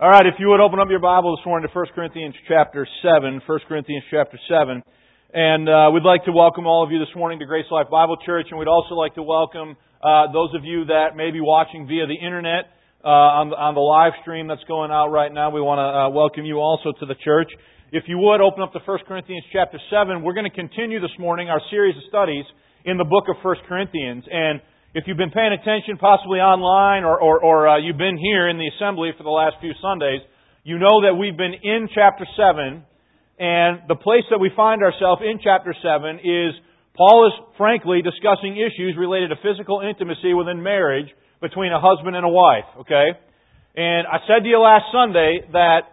All right, if you would open up your Bible this morning to 1 Corinthians chapter 7. 1 Corinthians chapter 7. And we'd like to welcome all of you this morning to Grace Life Bible Church. And we'd also like to welcome those of you that may be watching via the internet on the live stream that's going out right now. We want to welcome you also to the church. If you would open up to 1 Corinthians chapter 7, we're going to continue this morning our series of studies in the book of 1 Corinthians. And if you've been paying attention, possibly online, or you've been here in the assembly for the last few Sundays, you know that we've been in chapter 7, and the place that we find ourselves in chapter 7 is Paul is frankly discussing issues related to physical intimacy within marriage between a husband and a wife, okay? And I said to you last Sunday that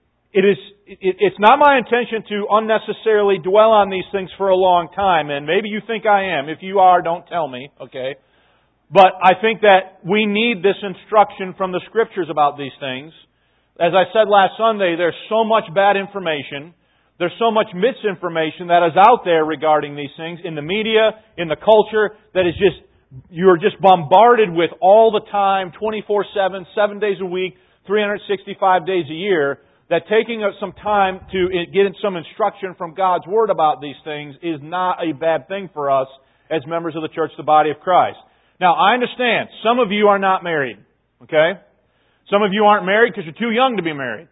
it's not my intention to unnecessarily dwell on these things for a long time, and maybe you think I am. If you are, don't tell me, okay? But I think that we need this instruction from the Scriptures about these things. As I said last Sunday, there's so much bad information. There's so much misinformation that is out there regarding these things in the media, in the culture, that is just, you're just bombarded with all the time, 24/7, 7 days a week, 365 days a year, that taking some time to get some instruction from God's Word about these things is not a bad thing for us as members of the church, the body of Christ. Now, I understand, some of you are not married, okay? Some of you aren't married because you're too young to be married.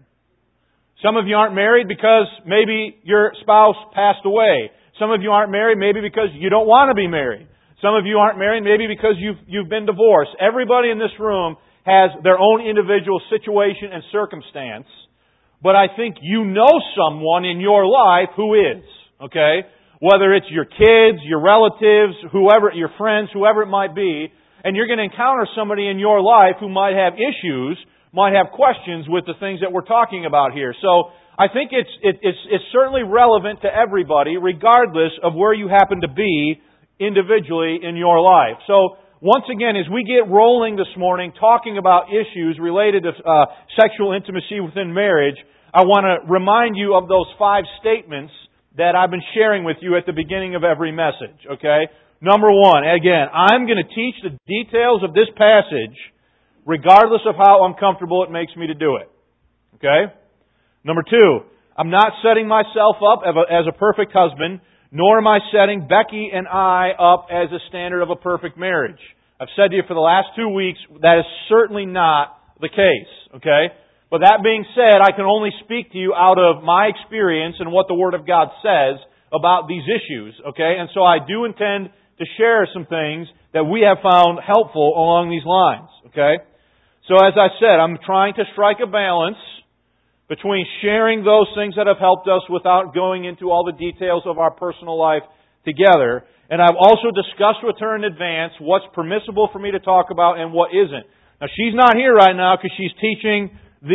Some of you aren't married because maybe your spouse passed away. Some of you aren't married maybe because you don't want to be married. Some of you aren't married maybe because you've been divorced. Everybody in this room has their own individual situation and circumstance, but I think you know someone in your life who is, okay? Whether it's your kids, your relatives, whoever, your friends, whoever it might be, and you're going to encounter somebody in your life who might have issues, might have questions with the things that we're talking about here. So I think it's certainly relevant to everybody, regardless of where you happen to be individually in your life. So once again, as we get rolling this morning, talking about issues related to sexual intimacy within marriage, I want to remind you of those 5 statements that I've been sharing with you at the beginning of every message, okay? Number 1, again, I'm going to teach the details of this passage regardless of how uncomfortable it makes me to do it, okay? Number 2, I'm not setting myself up as a perfect husband, nor am I setting Becky and I up as a standard of a perfect marriage. I've said to you for the last 2 weeks, that is certainly not the case, okay? But that being said, I can only speak to you out of my experience and what the Word of God says about these issues, okay? And so I do intend to share some things that we have found helpful along these lines, okay? So as I said, I'm trying to strike a balance between sharing those things that have helped us without going into all the details of our personal life together. And I've also discussed with her in advance what's permissible for me to talk about and what isn't. Now, she's not here right now because she's teaching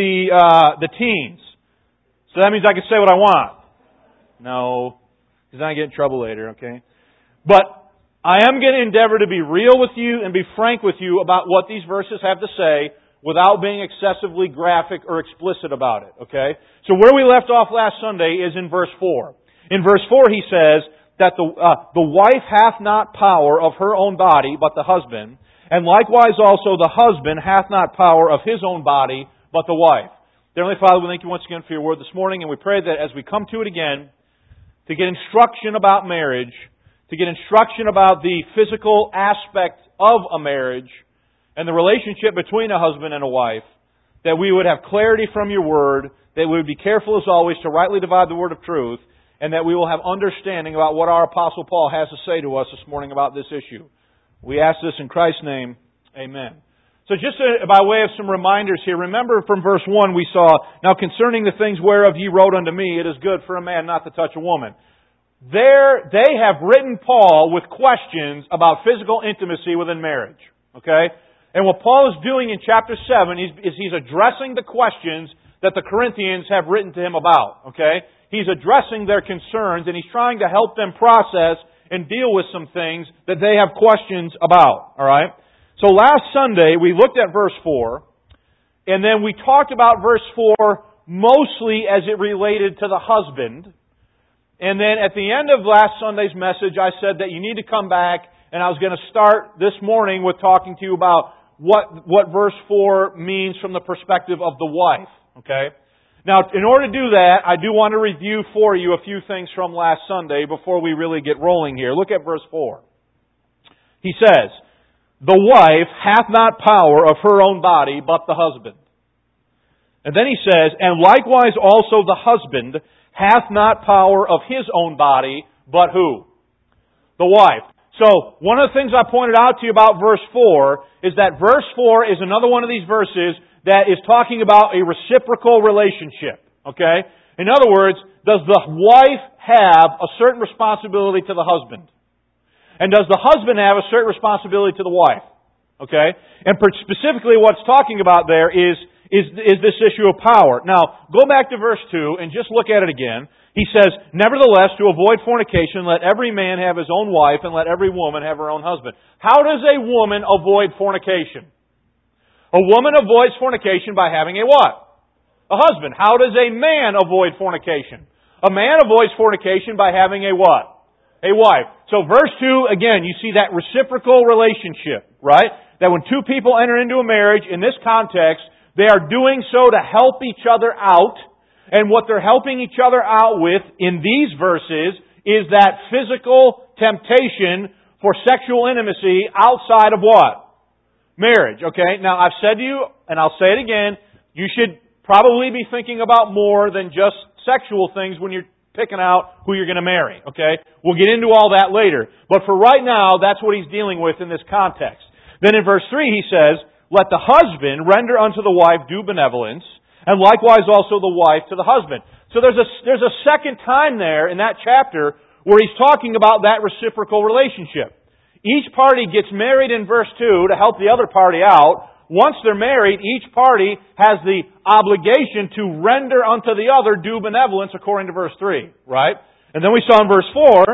the teens. So that means I can say what I want. No, because then I get in trouble later, okay? But I am going to endeavor to be real with you and be frank with you about what these verses have to say without being excessively graphic or explicit about it, okay? So where we left off last Sunday is in verse 4. In verse 4 he says that the wife hath not power of her own body, but the husband, and likewise also the husband hath not power of his own body, but the wife. Dear Heavenly Father, we thank you once again for your word this morning, and we pray that as we come to it again, to get instruction about marriage, to get instruction about the physical aspect of a marriage, and the relationship between a husband and a wife, that we would have clarity from your word, that we would be careful as always to rightly divide the word of truth, and that we will have understanding about what our Apostle Paul has to say to us this morning about this issue. We ask this in Christ's name. Amen. So just by way of some reminders here, remember from verse 1 we saw, now concerning the things whereof ye wrote unto me, it is good for a man not to touch a woman. There, they have written Paul with questions about physical intimacy within marriage. Okay? And what Paul is doing in chapter 7 is he's addressing the questions that the Corinthians have written to him about. Okay? He's addressing their concerns and he's trying to help them process and deal with some things that they have questions about. Alright? So last Sunday, we looked at verse 4, and then we talked about verse 4 mostly as it related to the husband. And then at the end of last Sunday's message, I said that you need to come back, and I was going to start this morning with talking to you about what verse 4 means from the perspective of the wife. Okay? Now, in order to do that, I do want to review for you a few things from last Sunday before we really get rolling here. Look at verse 4. He says, "The wife hath not power of her own body, but the husband." And then he says, "And likewise also the husband hath not power of his own body, but" who? The wife. So, one of the things I pointed out to you about verse 4 is that verse 4 is another one of these verses that is talking about a reciprocal relationship. Okay? In other words, does the wife have a certain responsibility to the husband? And does the husband have a certain responsibility to the wife? Okay? And specifically what's talking about there is this issue of power. Now, go back to verse 2 and just look at it again. He says, "Nevertheless, to avoid fornication, let every man have his own wife, and let every woman have her own husband." How does a woman avoid fornication? A woman avoids fornication by having a what? A husband. How does a man avoid fornication? A man avoids fornication by having a what? A wife. So verse 2, again, you see that reciprocal relationship, right? That when two people enter into a marriage, in this context, they are doing so to help each other out. And what they're helping each other out with in these verses is that physical temptation for sexual intimacy outside of what? Marriage. Okay? Now, I've said to you, and I'll say it again, you should probably be thinking about more than just sexual things when you're picking out who you're going to marry. Okay? We'll get into all that later. But for right now, that's what he's dealing with in this context. Then in verse 3 he says, "Let the husband render unto the wife due benevolence, and likewise also the wife to the husband." So there's a second time there in that chapter where he's talking about that reciprocal relationship. Each party gets married in verse 2 to help the other party out. Once they're married, each party has the obligation to render unto the other due benevolence according to verse 3, right? And then we saw in verse 4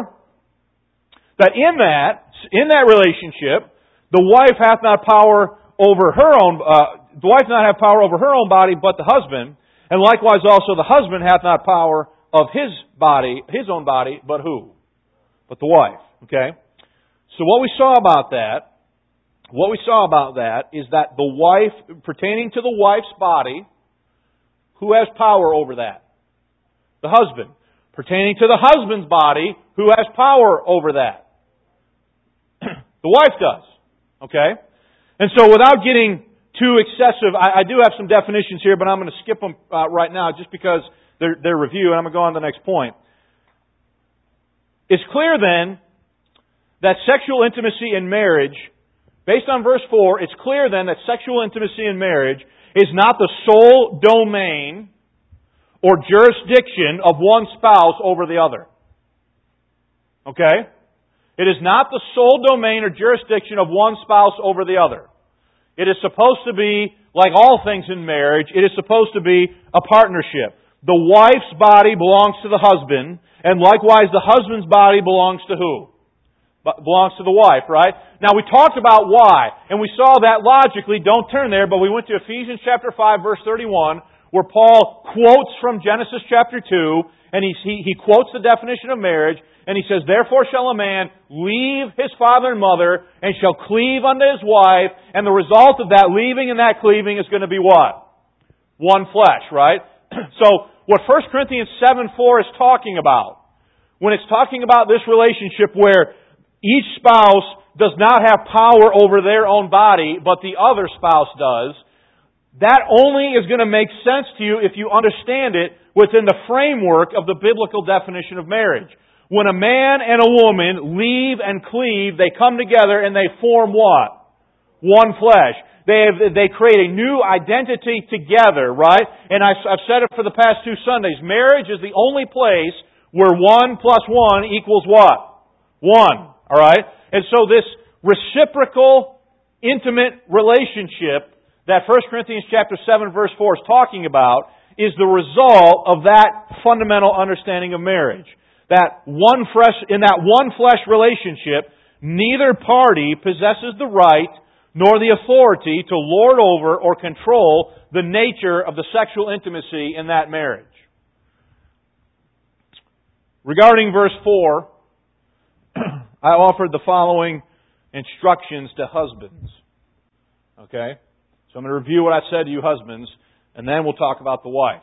that in that relationship, the wife hath not power over her own, the wife not have power over her own body, but the husband, and likewise also the husband hath not power of his body, his own body, but who? But the wife. Okay? So what we saw about that is that the wife, pertaining to the wife's body, who has power over that? The husband. Pertaining to the husband's body, who has power over that? The wife does. Okay? And so without getting too excessive, I do have some definitions here, but I'm going to skip them right now just because they're review, and I'm going to go on to the next point. It's clear then that sexual intimacy in marriage, based on verse 4, it's clear then that sexual intimacy in marriage is not the sole domain or jurisdiction of one spouse over the other. Okay? It is not the sole domain or jurisdiction of one spouse over the other. It is supposed to be, like all things in marriage, it is supposed to be a partnership. The wife's body belongs to the husband, and likewise the husband's body belongs to who? Belongs to the wife, right? Now we talked about why, and we saw that logically, don't turn there, but we went to Ephesians chapter 5 verse 31, where Paul quotes from Genesis chapter 2, and he quotes the definition of marriage, and he says, "Therefore shall a man leave his father and mother, and shall cleave unto his wife," and the result of that leaving and that cleaving is going to be what? One flesh, right? So, what 1 Corinthians 7:4 is talking about, when it's talking about this relationship where each spouse does not have power over their own body, but the other spouse does, that only is going to make sense to you if you understand it within the framework of the biblical definition of marriage. When a man and a woman leave and cleave, they come together and they form what? One flesh. They create a new identity together, right? And I've said it for the past 2 Sundays. Marriage is the only place where 1 plus 1 equals what? 1. Alright? And so this reciprocal, intimate relationship that 1 Corinthians chapter 7 verse 4 is talking about is the result of that fundamental understanding of marriage. That in that one flesh relationship, neither party possesses the right nor the authority to lord over or control the nature of the sexual intimacy in that marriage. Regarding verse 4, I offered the following instructions to husbands. Okay? So I'm going to review what I said to you husbands, And then we'll talk about the wife.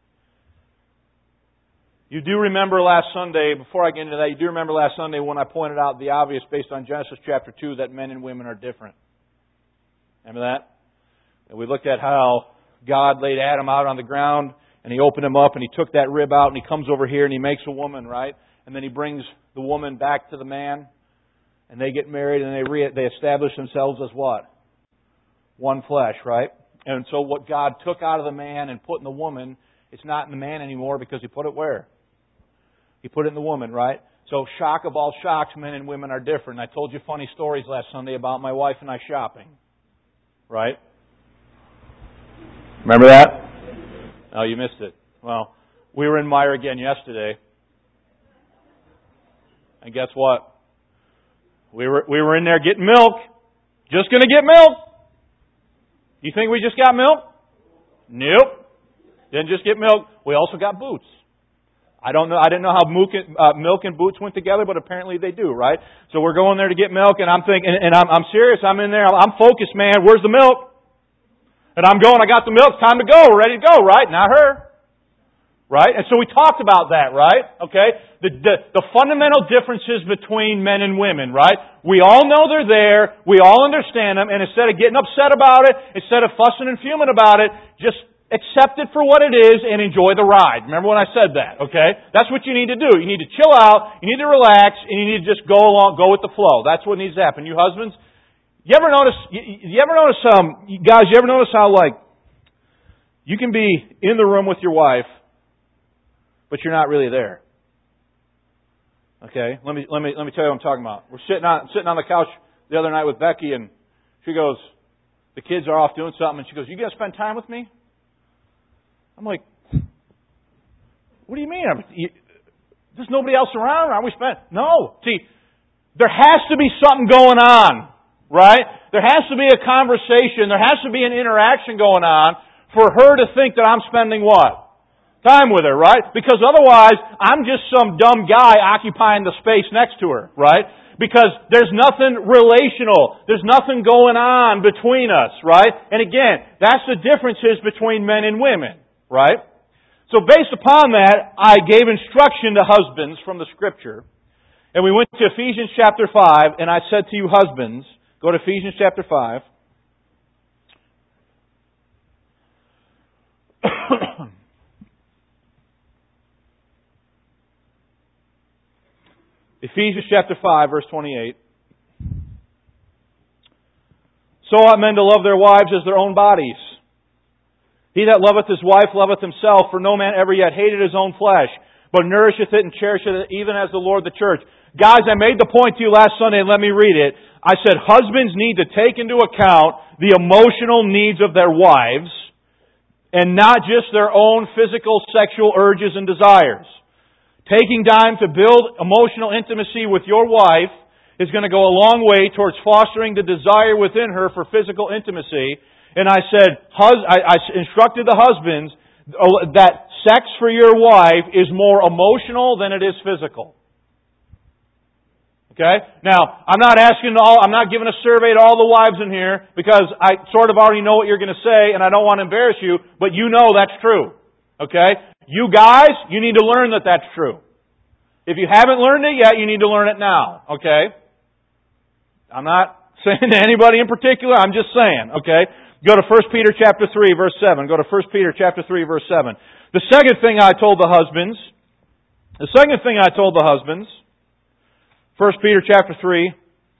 You do remember last Sunday, before I get into that, you do remember last Sunday when I pointed out the obvious based on Genesis chapter 2 that men and women are different. Remember that? And we looked at how God laid Adam out on the ground and He opened him up and He took that rib out and He comes over here and He makes a woman, right? And then He brings the woman back to the man and they get married and they establish themselves as what? One flesh, right? And so what God took out of the man and put in the woman, it's not in the man anymore because He put it where? He put it in the woman, right? So shock of all shocks, men and women are different. I told you funny stories last Sunday about my wife and I shopping. Right? Remember that? Oh, you missed it. Well, we were in Meijer again yesterday. And guess what? We were in there getting milk. Just going to get milk. You think we just got milk? Nope. Didn't just get milk. We also got boots. I didn't know how milk and boots went together, but apparently they do, right? So we're going there to get milk, and I'm thinking, and I'm serious. I'm in there. I'm focused, man. Where's the milk? And I'm going. I got the milk. Time to go. We're ready to go, right? Not her, right? And so we talked about that, right? Okay. The fundamental differences between men and women, right? We all know they're there. We all understand them, and instead of getting upset about it, instead of fussing and fuming about it, just accept it for what it is and enjoy the ride. Remember when I said that, okay? That's what you need to do. You need to chill out, you need to relax, and you need to just go with the flow. That's what needs to happen. You husbands, guys, you ever notice how you can be in the room with your wife, but you're not really there? Okay? Let me tell you what I'm talking about. We're sitting on the couch the other night with Becky, and she goes, the kids are off doing something, and she goes, "You gonna spend time with me?" I'm like, what do you mean? There's nobody else around. Aren't we spending? No. See, there has to be something going on, right? There has to be a conversation. There has to be an interaction going on for her to think that I'm spending what? Time with her, right? Because otherwise, I'm just some dumb guy occupying the space next to her, right? Because there's nothing relational. There's nothing going on between us, right? And again, that's the differences between men and women. Right? So based upon that, I gave instruction to husbands from the Scripture. And we went to Ephesians chapter 5, and I said to you husbands, go to Ephesians chapter 5. Ephesians chapter 5, verse 28. So ought men to love their wives as their own bodies. He that loveth his wife loveth himself, for no man ever yet hated his own flesh, but nourisheth it and cherisheth it, even as the Lord the church. Guys, I made the point to you last Sunday, and let me read it. I said husbands need to take into account the emotional needs of their wives, and not just their own physical, sexual urges and desires. Taking time to build emotional intimacy with your wife is going to go a long way towards fostering the desire within her for physical intimacy. And I said, I instructed the husbands that sex for your wife is more emotional than it is physical. Okay? Now, I'm not giving a survey to all the wives in here because I sort of already know what you're going to say and I don't want to embarrass you, but you know that's true. Okay? You guys, you need to learn that that's true. If you haven't learned it yet, you need to learn it now. Okay? I'm not saying to anybody in particular, I'm just saying. Okay? Go to 1 Peter chapter 3, verse 7. Go to 1 Peter chapter 3, verse 7. The second thing I told the husbands, 1 Peter chapter 3.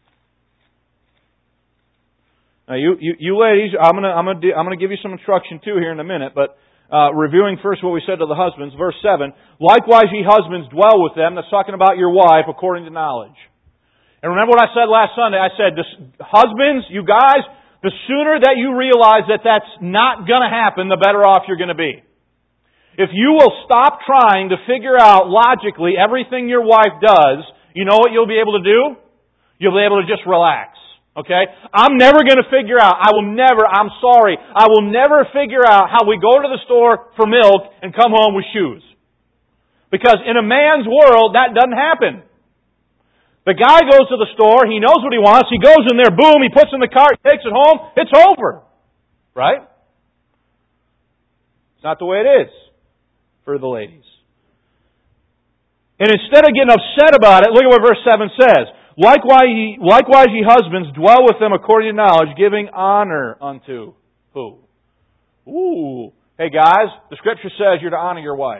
Now you ladies, I'm gonna give you some instruction too here in a minute, but reviewing first what we said to the husbands, verse 7. Likewise ye husbands dwell with them. That's talking about your wife according to knowledge. And remember what I said last Sunday? I said, husbands, you guys, the sooner that you realize that that's not going to happen, the better off you're going to be. If you will stop trying to figure out logically everything your wife does, you know what you'll be able to do? You'll be able to just relax. Okay? I'm never going to figure out, I will never figure out how we go to the store for milk and come home with shoes. Because in a man's world, that doesn't happen. The guy goes to the store, he knows what he wants, he goes in there, boom, he puts in the cart, takes it home, it's over. Right? It's not the way it is for the ladies. And instead of getting upset about it, look at what verse 7 says. Likewise, ye husbands, dwell with them according to knowledge, giving honor unto who? Ooh. Hey guys, the Scripture says you're to honor your wife.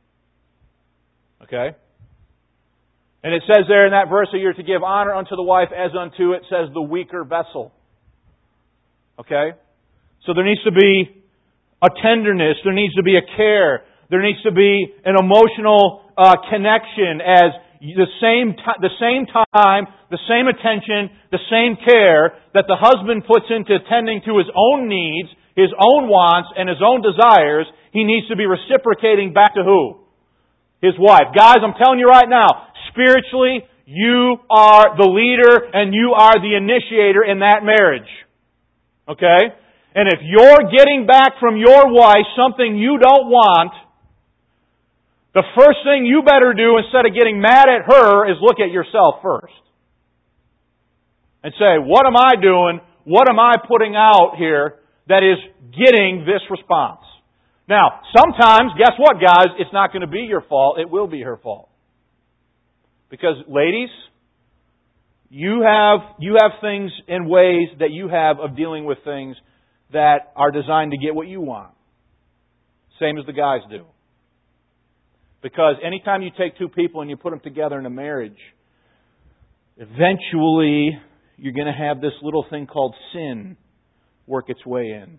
Okay? And it says there in that verse that you're to give honor unto the wife as unto, it says, the weaker vessel. Okay? So there needs to be a tenderness, there needs to be a care, there needs to be an emotional connection as the same time, the same attention, the same care that the husband puts into tending to his own needs, his own wants, and his own desires, he needs to be reciprocating back to who? His wife. Guys, I'm telling you right now, spiritually, you are the leader and you are the initiator in that marriage. Okay? And if you're getting back from your wife something you don't want, the first thing you better do instead of getting mad at her is look at yourself first. And say, what am I doing? What am I putting out here that is getting this response? Now, sometimes, guess what, guys? It's not going to be your fault. It will be her fault. Because, ladies, you have things and ways that you have of dealing with things that are designed to get what you want. Same as the guys do. Because anytime you take two people and you put them together in a marriage, eventually you're going to have this little thing called sin work its way in.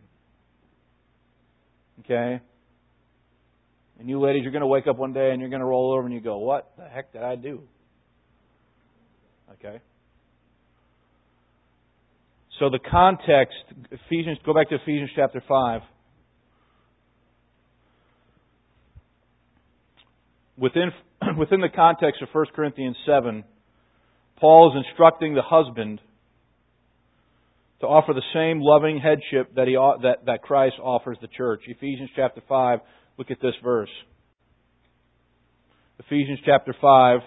Okay? And you ladies, you're going to wake up one day and you're going to roll over and you go, what the heck did I do? Okay? So the context, go back to Ephesians chapter 5. Within the context of 1 Corinthians 7, Paul is instructing the husband to offer the same loving headship that Christ offers the church. Ephesians chapter 5, look at this verse. Ephesians chapter 5,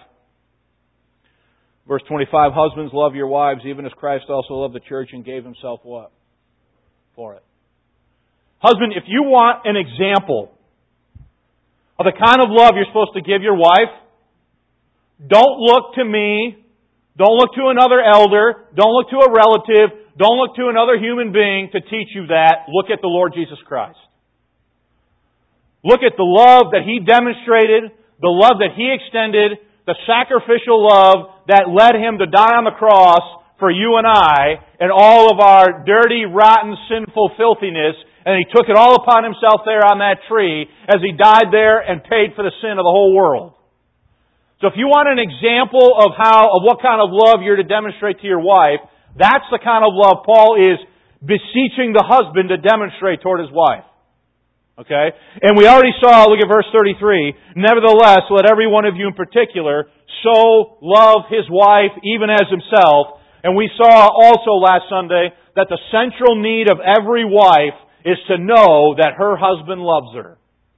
verse 25, husbands, love your wives, even as Christ also loved the church and gave himself what? For it. Husband, if you want an example of the kind of love you're supposed to give your wife, don't look to me, don't look to another elder, don't look to a relative, don't look to another human being to teach you that. Look at the Lord Jesus Christ. Look at the love that He demonstrated, the love that He extended, the sacrificial love that led Him to die on the cross for you and I and all of our dirty, rotten, sinful filthiness. And He took it all upon Himself there on that tree as He died there and paid for the sin of the whole world. So if you want an example of what kind of love you're to demonstrate to your wife, that's the kind of love Paul is beseeching the husband to demonstrate toward his wife. Okay? And we already saw, look at verse 33, nevertheless, let every one of you in particular so love his wife even as himself. And we saw also last Sunday that the central need of every wife is to know that her husband loves her.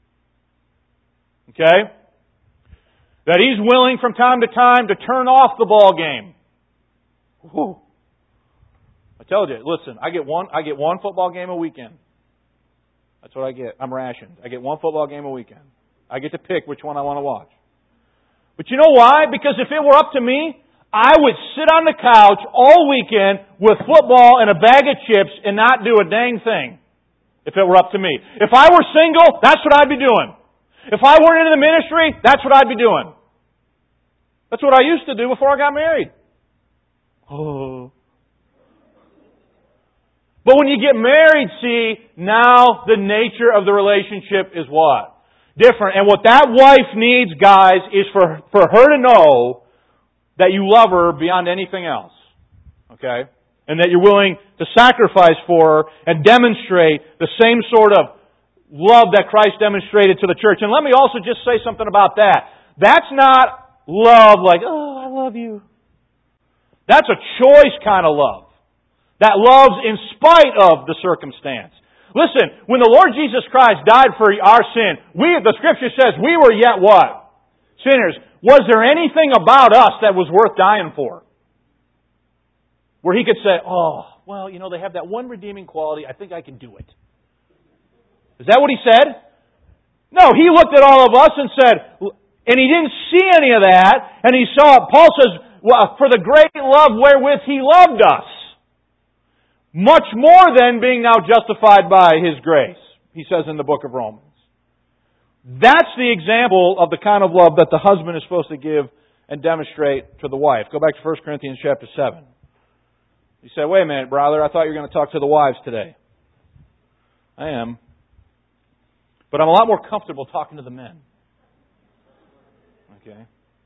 Okay? That he's willing from time to time to turn off the ball game. Whew. I told you, listen, I get one football game a weekend. That's what I get. I'm rationed. I get one football game a weekend. I get to pick which one I want to watch. But you know why? Because if it were up to me, I would sit on the couch all weekend with football and a bag of chips and not do a dang thing. If it were up to me. If I were single, that's what I'd be doing. If I weren't in the ministry, that's what I'd be doing. That's what I used to do before I got married. Oh. But when you get married, see, now the nature of the relationship is what? Different. And what that wife needs, guys, is for her to know that you love her beyond anything else. Okay? And that you're willing to sacrifice for her and demonstrate the same sort of love that Christ demonstrated to the church. And let me also just say something about that. That's not love like, oh, I love you. That's a choice kind of love. That loves in spite of the circumstance. Listen, when the Lord Jesus Christ died for our sin, the Scripture says we were yet what? Sinners. Was there anything about us that was worth dying for? Where He could say, oh, well, they have that one redeeming quality. I think I can do it. Is that what He said? No, He looked at all of us and said, and He didn't see any of that, and He saw, Paul says, for the great love wherewith He loved us. Much more than being now justified by His grace, he says in the book of Romans. That's the example of the kind of love that the husband is supposed to give and demonstrate to the wife. Go back to 1 Corinthians chapter 7. You say, wait a minute, brother, I thought you were going to talk to the wives today. I am. But I'm a lot more comfortable talking to the men. Okay.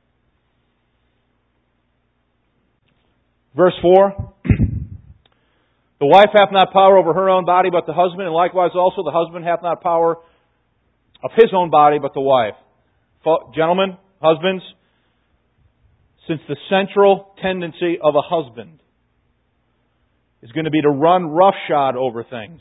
Verse 4. The wife hath not power over her own body, but the husband, and likewise also the husband hath not power of his own body, but the wife. Gentlemen, husbands, since the central tendency of a husband is going to be to run roughshod over things,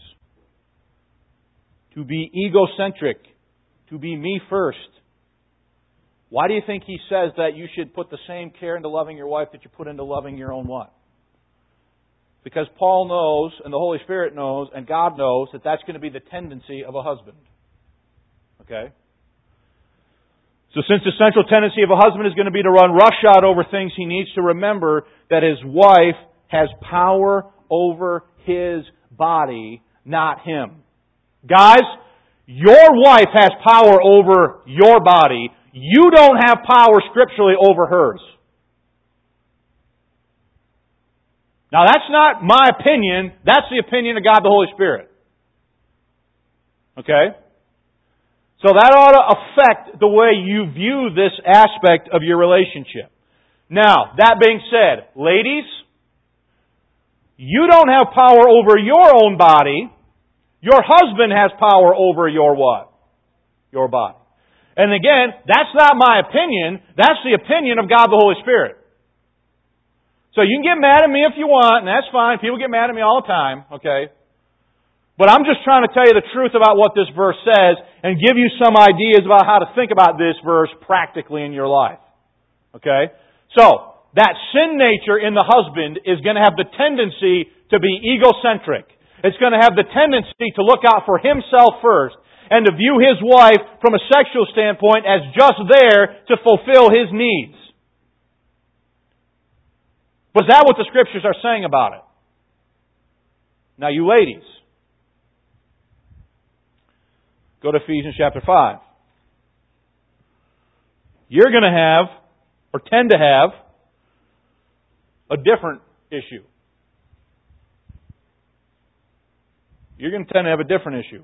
to be egocentric, to be me first, why do you think he says that you should put the same care into loving your wife that you put into loving your own what? Because Paul knows, and the Holy Spirit knows, and God knows that that's going to be the tendency of a husband. Okay? So since the central tendency of a husband is going to be to run roughshod over things, he needs to remember that his wife has power over his body, not him. Guys, your wife has power over your body. You don't have power scripturally over hers. Now that's not my opinion, that's the opinion of God the Holy Spirit. Okay? So that ought to affect the way you view this aspect of your relationship. Now, that being said, ladies, you don't have power over your own body. Your husband has power over your what? Your body. And again, that's not my opinion, that's the opinion of God the Holy Spirit. So you can get mad at me if you want, and that's fine. People get mad at me all the time, okay? But I'm just trying to tell you the truth about what this verse says and give you some ideas about how to think about this verse practically in your life. Okay? So, that sin nature in the husband is going to have the tendency to be egocentric. It's going to have the tendency to look out for himself first and to view his wife from a sexual standpoint as just there to fulfill his needs. Was that what the Scriptures are saying about it? Now you ladies, go to Ephesians chapter 5. You're going to have, or tend to have, a different issue. You're going to tend to have a different issue.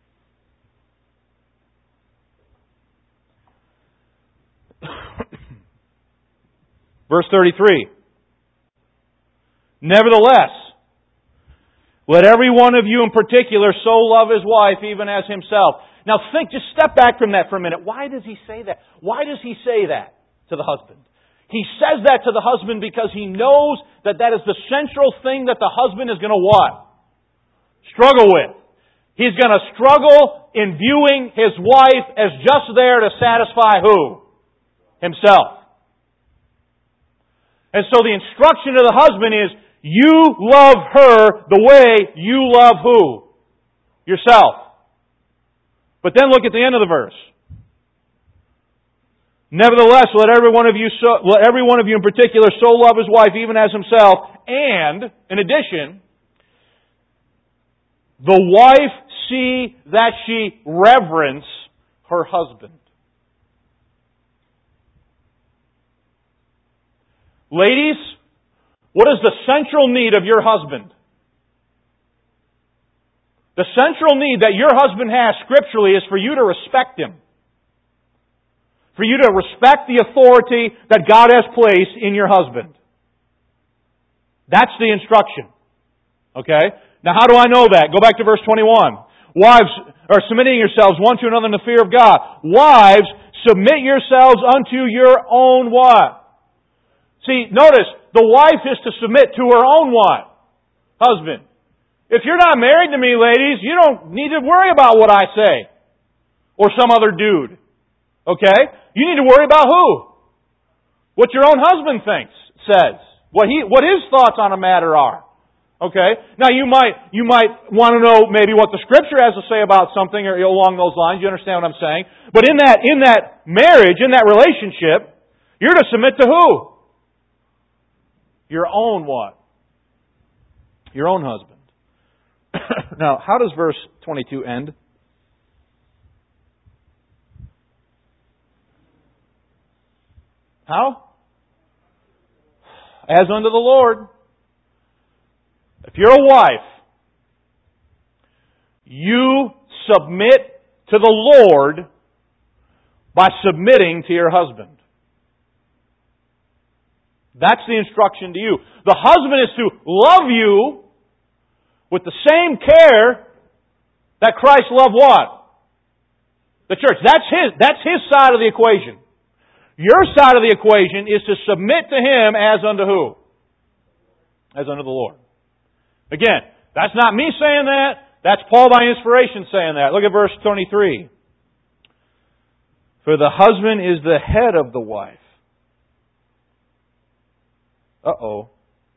Verse 33. Nevertheless, let every one of you in particular so love his wife even as himself. Now just step back from that for a minute. Why does he say that? Why does he say that to the husband? He says that to the husband because he knows that that is the central thing that the husband is going to what? Struggle with. He's going to struggle in viewing his wife as just there to satisfy who? Himself. And so the instruction to the husband is, you love her the way you love who? Yourself. But then look at the end of the verse. Nevertheless, let every one of you in particular so love his wife even as himself, and, in addition, the wife see that she reverence her husband. Ladies, what is the central need of your husband? The central need that your husband has scripturally is for you to respect him. For you to respect the authority that God has placed in your husband. That's the instruction. Okay? Now how do I know that? Go back to verse 21. Wives are submitting yourselves one to another in the fear of God. Wives, submit yourselves unto your own what? See, notice, the wife is to submit to her own what? Husband. If you're not married to me, ladies, you don't need to worry about what I say. Or some other dude. Okay? You need to worry about who? What your own husband says. What his thoughts on a matter are. Okay? Now you might want to know maybe what the Scripture has to say about something or along those lines. You understand what I'm saying? But in that marriage, in that relationship, you're to submit to who? Your own what? Your own husband. Now, how does verse 22 end? How? As unto the Lord. If you're a wife, you submit to the Lord by submitting to your husband. That's the instruction to you. The husband is to love you with the same care that Christ loved what? The church. That's his side of the equation. Your side of the equation is to submit to Him as unto who? As unto the Lord. Again, that's not me saying that. That's Paul by inspiration saying that. Look at verse 23. For the husband is the head of the wife. Uh-oh.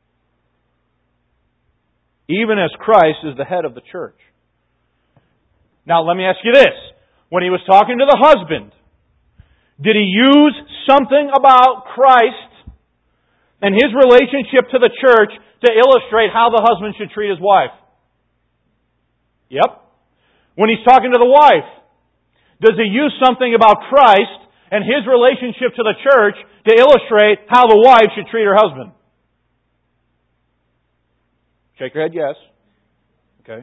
Even as Christ is the head of the church. Now, let me ask you this. When he was talking to the husband, did he use something about Christ and His relationship to the church to illustrate how the husband should treat his wife? Yep. When he's talking to the wife, does he use something about Christ and His relationship to the church to illustrate how the wife should treat her husband? Shake your head, yes. Okay.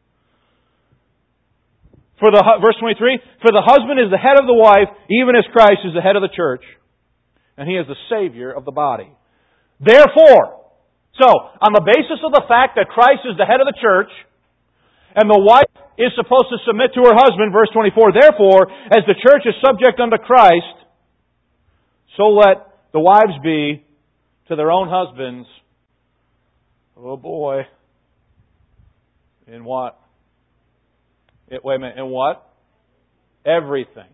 Verse 23, for the husband is the head of the wife, even as Christ is the head of the church, and He is the Savior of the body. Therefore, so, on the basis of the fact that Christ is the head of the church, and the wife is supposed to submit to her husband, verse 24, therefore, as the church is subject unto Christ, so let the wives be to their own husbands. Oh boy. In what? Wait a minute, in what? Everything.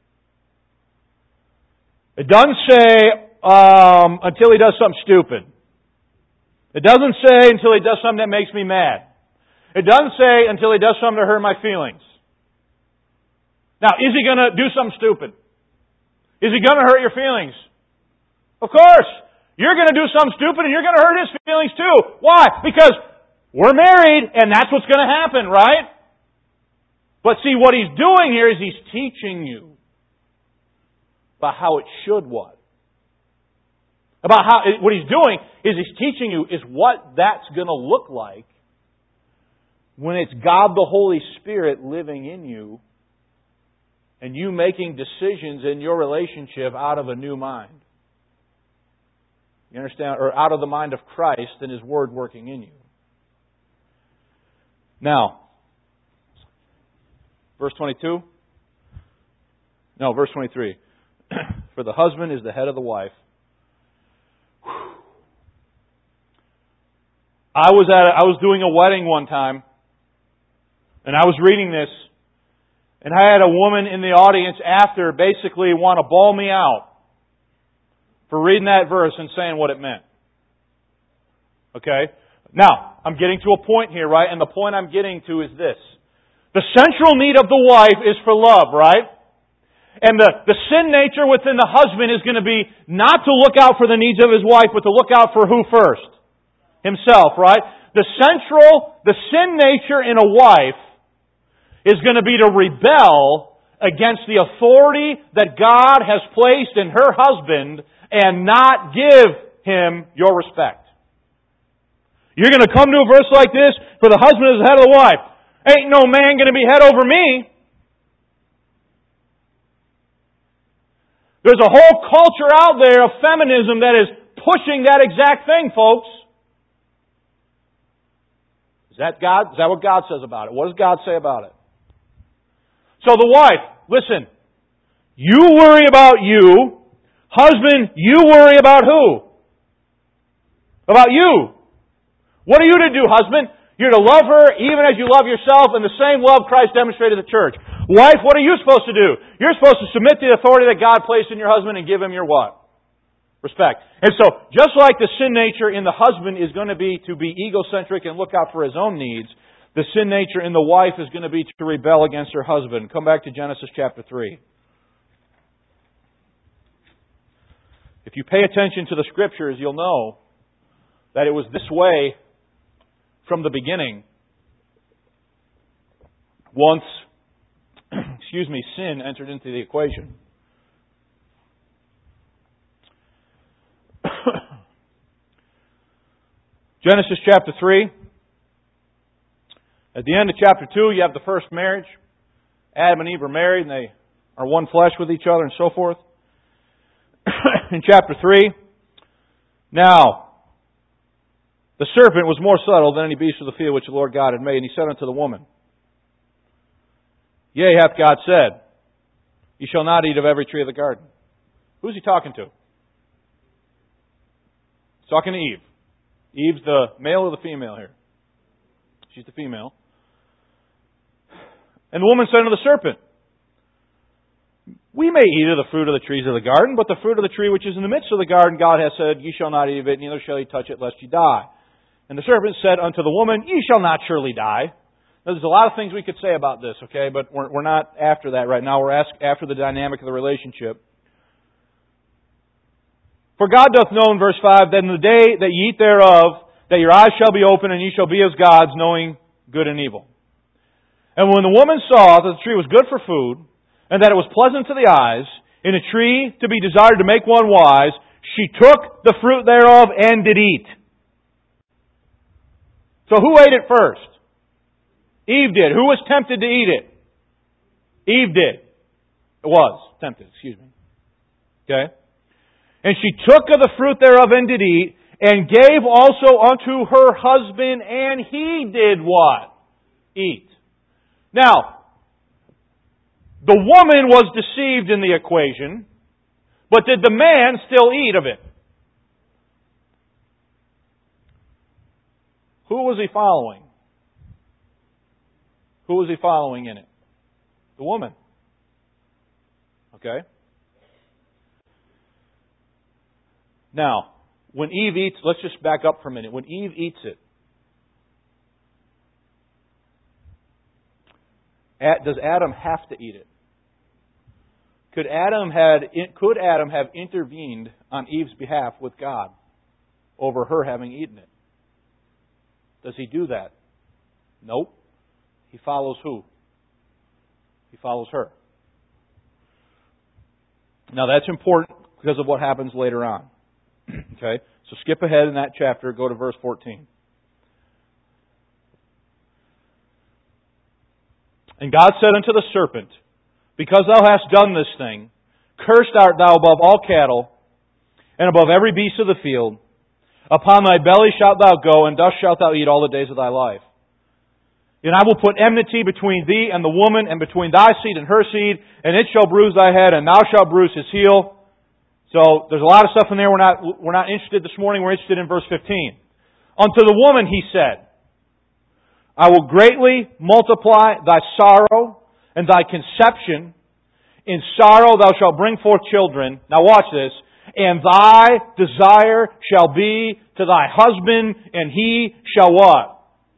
It doesn't say until he does something stupid. It doesn't say until he does something that makes me mad. It doesn't say until he does something to hurt my feelings. Now, is he going to do something stupid? Is he going to hurt your feelings? Of course. You're going to do something stupid and you're going to hurt his feelings too. Why? Because we're married and that's what's going to happen, right? But see, what he's doing here is he's teaching you about how it should what? About how, what he's doing is he's teaching you is what that's going to look like when it's God the Holy Spirit living in you and you making decisions in your relationship out of a new mind. You understand? Or out of the mind of Christ and His Word working in you. Now, verse 22? No, verse 23. For the husband is the head of the wife. I was doing a wedding one time, and I was reading this, and I had a woman in the audience after basically want to bawl me out for reading that verse and saying what it meant. Okay? Now, I'm getting to a point here, right? And the point I'm getting to is this. The central need of the wife is for love, right? And the sin nature within the husband is going to be not to look out for the needs of his wife, but to look out for who first? Himself, right? The sin nature in a wife is going to be to rebel against the authority that God has placed in her husband and not give him your respect. You're going to come to a verse like this, for the husband is the head of the wife. Ain't no man going to be head over me. There's a whole culture out there of feminism that is pushing that exact thing, folks. Is that God? Is that what God says about it? What does God say about it? So the wife, listen, you worry about you. Husband, you worry about who? About you. What are you to do, husband? You're to love her even as you love yourself in the same love Christ demonstrated to the church. Wife, what are you supposed to do? You're supposed to submit to the authority that God placed in your husband and give him your what? Respect. And so, just like the sin nature in the husband is going to be egocentric and look out for his own needs, the sin nature in the wife is going to be to rebel against her husband. Come back to Genesis chapter 3. If you pay attention to the Scriptures, you'll know that it was this way from the beginning. Once, sin entered into the equation. Genesis chapter 3. At the end of chapter 2, you have the first marriage. Adam and Eve are married and they are one flesh with each other and so forth. In chapter 3, now, the serpent was more subtle than any beast of the field which the Lord God had made. And he said unto the woman, Yea, hath God said, Ye shall not eat of every tree of the garden. Who's he talking to? He's talking to Eve. Eve's the male or the female here? She's the female. And the woman said unto the serpent, We may eat of the fruit of the trees of the garden, but the fruit of the tree which is in the midst of the garden, God hath said, Ye shall not eat of it, neither shall ye touch it, lest ye die. And the serpent said unto the woman, Ye shall not surely die. Now, there's a lot of things we could say about this, okay? But we're not after that right now. We're after the dynamic of the relationship. For God doth know in verse 5, that in the day that ye eat thereof, that your eyes shall be open, and ye shall be as gods, knowing good and evil. And when the woman saw that the tree was good for food, and that it was pleasant to the eyes, in a tree to be desired to make one wise, she took the fruit thereof and did eat. So who ate it first? Eve did. Who was tempted to eat it? Eve did. It was tempted, Okay? And she took of the fruit thereof and did eat, and gave also unto her husband, and he did what? Eat. Now, the woman was deceived in the equation, but did the man still eat of it? Who was he following? Who was he following in it? The woman. Okay? Now, when Eve eats, let's just back up for a minute. When Eve eats it, does Adam have to eat it? Could Adam have intervened on Eve's behalf with God over her having eaten it? Does he do that? Nope. He follows who? He follows her. Now that's important because of what happens later on. Okay? So skip ahead in that chapter, go to verse 14. And God said unto the serpent, Because thou hast done this thing, cursed art thou above all cattle, and above every beast of the field. Upon thy belly shalt thou go, and dust shalt thou eat all the days of thy life. And I will put enmity between thee and the woman, and between thy seed and her seed, and it shall bruise thy head, and thou shalt bruise his heel. So there's a lot of stuff in there we're not interested this morning. We're interested in verse 15. Unto the woman he said, I will greatly multiply thy sorrow and thy conception. In sorrow thou shalt bring forth children. Now watch this. And thy desire shall be to thy husband, and he shall what?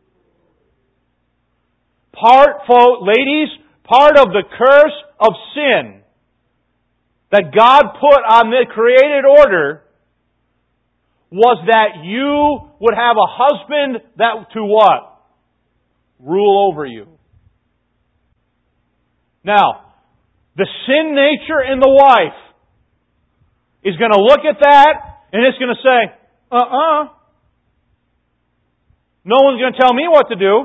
Ladies, part of the curse of sin that God put on the created order was that you would have a husband that to what? Rule over you. Now, the sin nature in the wife is going to look at that and it's going to say, no one's going to tell me what to do.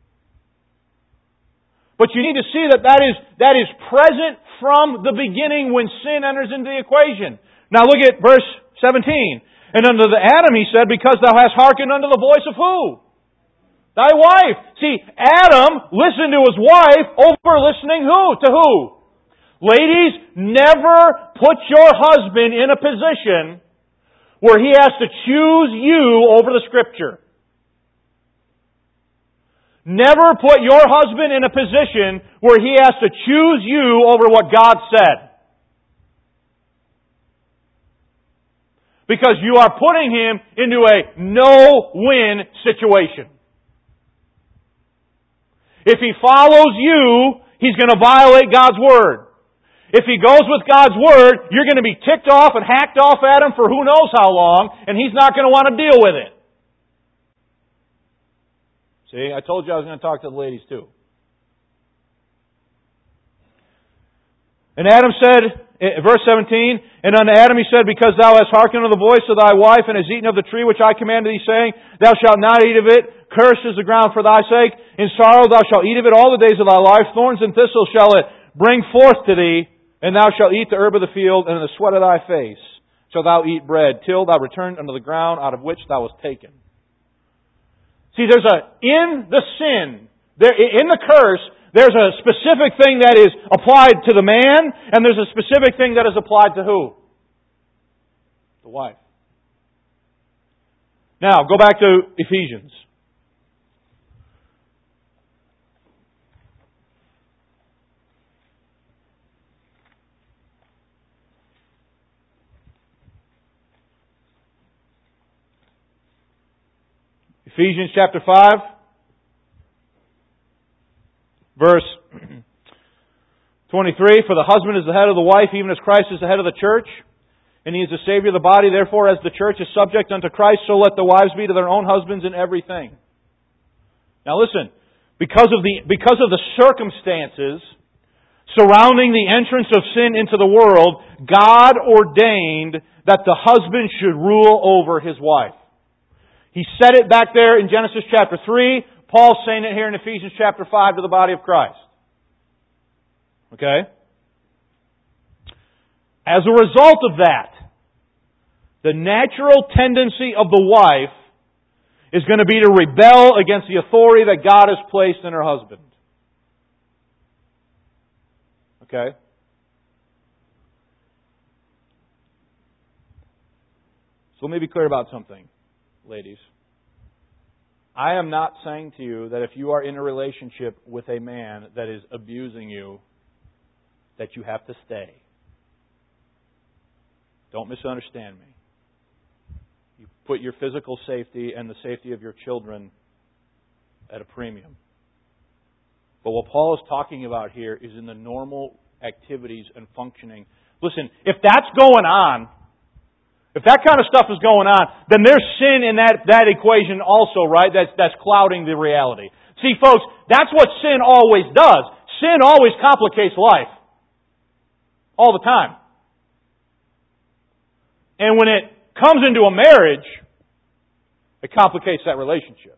But you need to see that is present from the beginning when sin enters into the equation. Now look at verse 17. And unto the Adam he said, Because thou hast hearkened unto the voice of who? Thy wife. See, Adam listened to his wife over listening who? To who? Ladies, never put your husband in a position where he has to choose you over the Scripture. Never put your husband in a position where he has to choose you over what God said. Because you are putting him into a no-win situation. If he follows you, he's going to violate God's Word. If he goes with God's Word, you're going to be ticked off and hacked off at him for who knows how long, and he's not going to want to deal with it. See, I told you I was going to talk to the ladies too. And Adam said, verse 17, and unto Adam he said, because thou hast hearkened unto the voice of thy wife, and hast eaten of the tree which I commanded thee, saying, thou shalt not eat of it, cursed is the ground for thy sake, in sorrow thou shalt eat of it all the days of thy life, thorns and thistles shall it bring forth to thee, and thou shalt eat the herb of the field, and in the sweat of thy face shalt thou eat bread, till thou return unto the ground out of which thou wast taken. See, in the sin, in the curse, there's a specific thing that is applied to the man, and there's a specific thing that is applied to who? The wife. Now, go back to Ephesians. Ephesians chapter 5. Verse 23, for the husband is the head of the wife, even as Christ is the head of the church, and he is the Savior of the body. Therefore, as the church is subject unto Christ, so let the wives be to their own husbands in everything. Now listen, because of the circumstances surrounding the entrance of sin into the world, God ordained that the husband should rule over his wife. He said it back there in Genesis chapter 3. Paul's saying it here in Ephesians chapter 5 to the body of Christ. Okay? As a result of that, the natural tendency of the wife is going to be to rebel against the authority that God has placed in her husband. Okay? So let me be clear about something, ladies. I am not saying to you that if you are in a relationship with a man that is abusing you, that you have to stay. Don't misunderstand me. You put your physical safety and the safety of your children at a premium. But what Paul is talking about here is in the normal activities and functioning. Listen, if that's going on, if that kind of stuff is going on, then there's sin in that equation also, right? That's clouding the reality. See, folks, that's what sin always does. Sin always complicates life. All the time. And when it comes into a marriage, it complicates that relationship.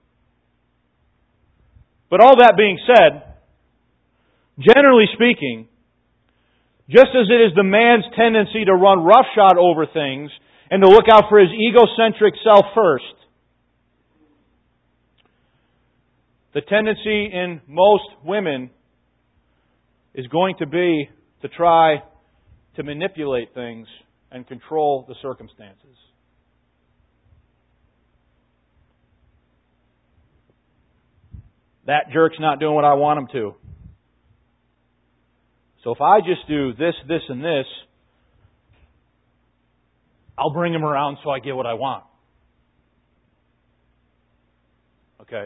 But all that being said, generally speaking, just as it is the man's tendency to run roughshod over things and to look out for his egocentric self first, the tendency in most women is going to be to try to manipulate things and control the circumstances. That jerk's not doing what I want him to. So if I just do this, this, and this, I'll bring him around so I get what I want. Okay.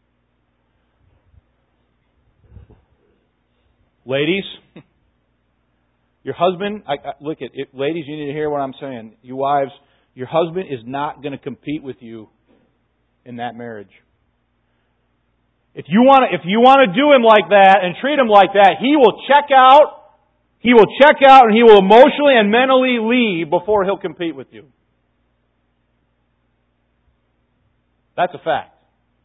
Ladies, your husband, look at it. Ladies, you need to hear what I'm saying. You wives, your husband is not going to compete with you in that marriage. If you want to do him like that and treat him like that, he will check out. He will check out and he will emotionally and mentally leave before he'll compete with you. That's a fact.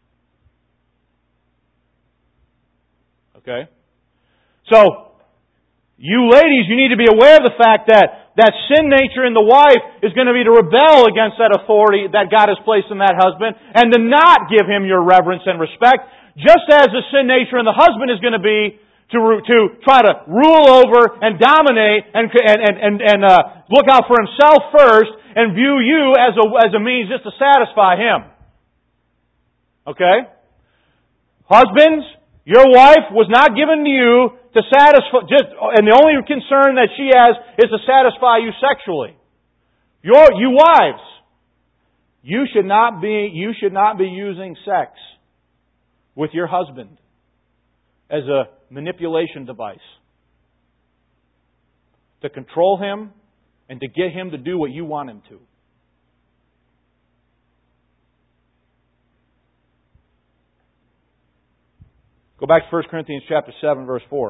Okay? So, you ladies, you need to be aware of the fact that sin nature in the wife is going to be to rebel against that authority that God has placed in that husband and to not give him your reverence and respect, just as the sin nature in the husband is going to be to try to rule over and dominate and look out for himself first and view you as a means just to satisfy him. Okay? Husbands, your wife was not given to you to satisfy, and the only concern that she has is to satisfy you sexually. You wives, you should not be using sex with your husband as a manipulation device to control him and to get him to do what you want him to. Go back to 1 Corinthians chapter 7, verse 4.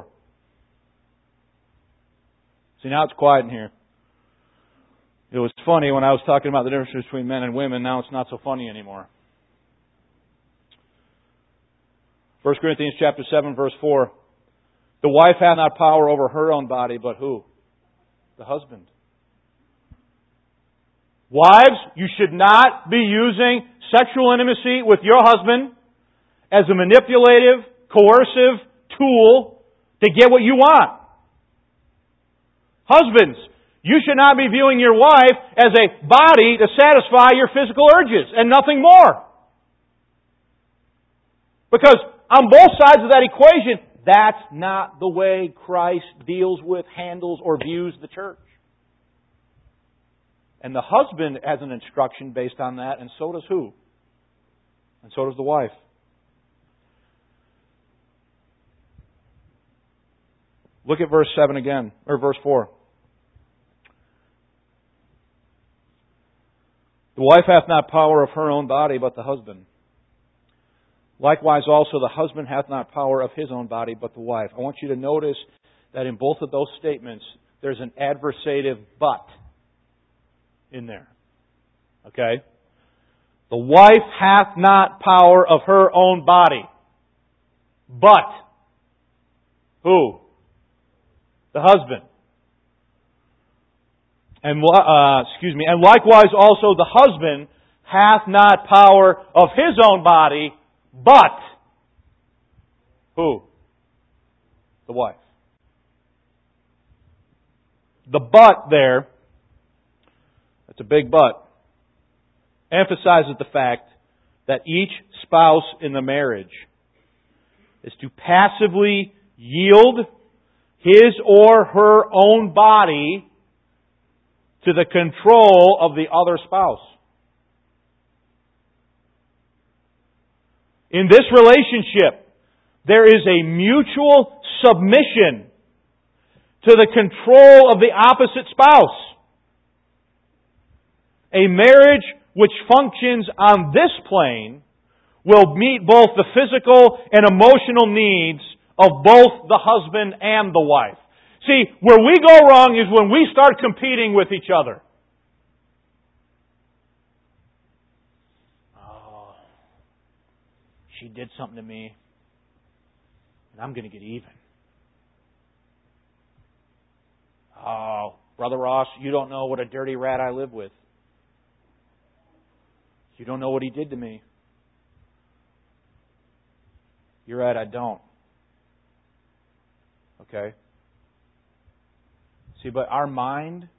See, now it's quiet in here. It was funny when I was talking about the difference between men and women. Now it's not so funny anymore. 1 Corinthians chapter 7, verse 4. The wife hath not power over her own body, but who? The husband. Wives, you should not be using sexual intimacy with your husband as a manipulative, coercive tool to get what you want. Husbands, you should not be viewing your wife as a body to satisfy your physical urges and nothing more. Because on both sides of that equation, that's not the way Christ deals with, handles, or views the church. And the husband has an instruction based on that, and so does who? And so does the wife. Look at verse 7 again, or verse 4. The wife hath not power of her own body, but the husband. Likewise also the husband hath not power of his own body, but the wife. I want you to notice that in both of those statements, there's an adversative but in there. Okay? The wife hath not power of her own body, but who? The husband. And likewise also the husband hath not power of his own body, but who? The wife. The but there, that's a big but, emphasizes the fact that each spouse in the marriage is to passively yield his or her own body to the control of the other spouse. In this relationship, there is a mutual submission to the control of the opposite spouse. A marriage which functions on this plane will meet both the physical and emotional needs of both the husband and the wife. See, where we go wrong is when we start competing with each other. Oh, she did something to me, and I'm going to get even. Oh, Brother Ross, you don't know what a dirty rat I live with. You don't know what he did to me. You're right, I don't. Okay? See, but our mind,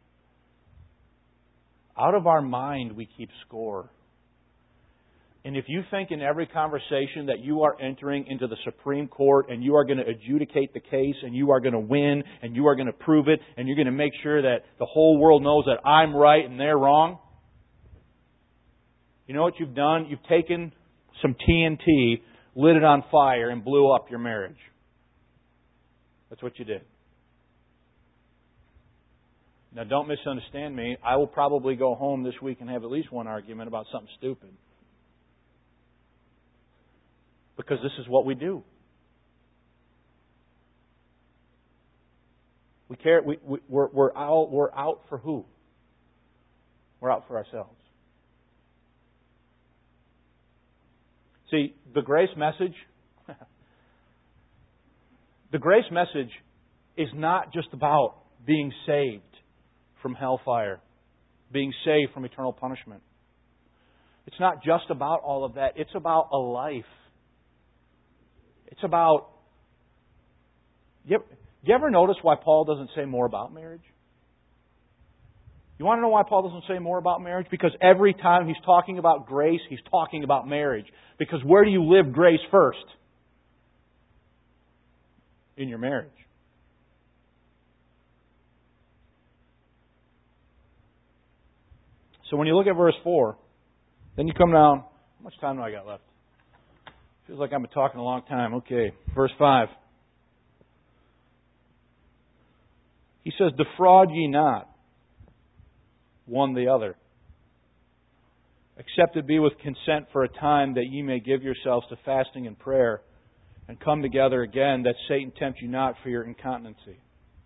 out of our mind we keep score. And if you think in every conversation that you are entering into the Supreme Court and you are going to adjudicate the case and you are going to win and you are going to prove it and you're going to make sure that the whole world knows that I'm right and they're wrong, you know what you've done? You've taken some TNT, lit it on fire, and blew up your marriage. That's what you did. Now, don't misunderstand me. I will probably go home this week and have at least one argument about something stupid. Because this is what we do. We care. We're out for who? We're out for ourselves. See, the grace message, is not just about being saved from hellfire, being saved from eternal punishment. It's not just about all of that. It's about a life. It's about... Do you ever notice why Paul doesn't say more about marriage? You want to know why Paul doesn't say more about marriage? Because every time he's talking about grace, he's talking about marriage. Because where do you live grace first? In your marriage. So when you look at verse 4, then you come down. How much time do I got left? Feels like I've been talking a long time. Okay, verse 5. He says, defraud ye not one the other, except it be with consent for a time, that ye may give yourselves to fasting and prayer, and come together again, that Satan tempt you not for your incontinency.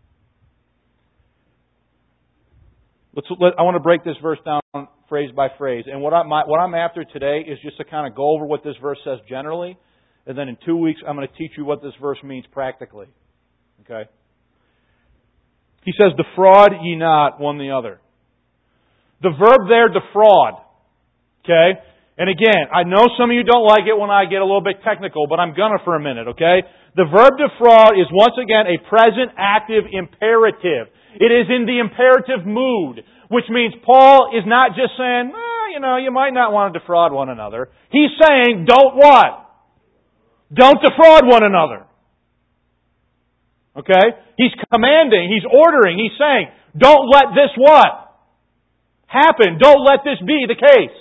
I want to break this verse down phrase by phrase. And what I'm after today is just to kind of go over what this verse says generally, and then in 2 weeks I'm going to teach you what this verse means practically. Okay? He says, defraud ye not one the other. The verb there, defraud. Okay? And again, I know some of you don't like it when I get a little bit technical, but I'm gonna for a minute, okay? The verb defraud is once again a present active imperative. It is in the imperative mood, which means Paul is not just saying, you might not want to defraud one another. He's saying, don't what? Don't defraud one another. Okay? He's commanding, he's ordering, he's saying, don't let this what? Happen. Don't let this be the case.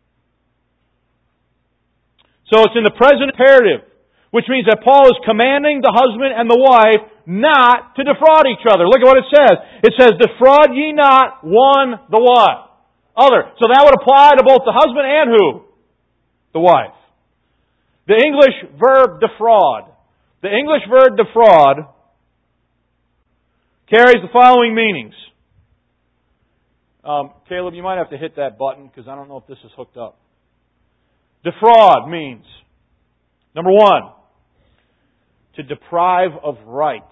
So it's in the present imperative, which means that Paul is commanding the husband and the wife not to defraud each other. Look at what it says. It says, defraud ye not one the what? Other. So that would apply to both the husband and who? The wife. The English verb defraud. The English verb defraud carries the following meanings. Caleb, you might have to hit that button because I don't know if this is hooked up. Defraud means, number one, to deprive of right.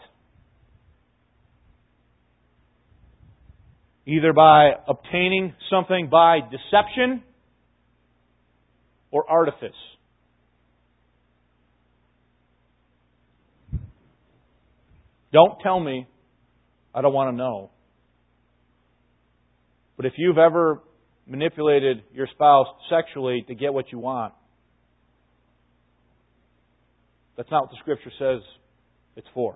Either by obtaining something by deception or artifice. Don't tell me. I don't want to know. But if you've ever manipulated your spouse sexually to get what you want, that's not what the Scripture says it's for.